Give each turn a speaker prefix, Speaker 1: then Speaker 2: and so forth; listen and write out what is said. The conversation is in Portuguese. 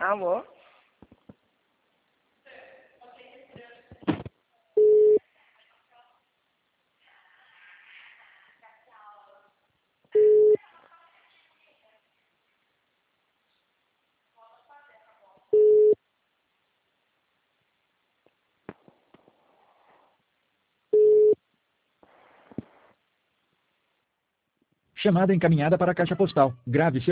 Speaker 1: Alô?
Speaker 2: Chamada encaminhada para a caixa postal. Grave seu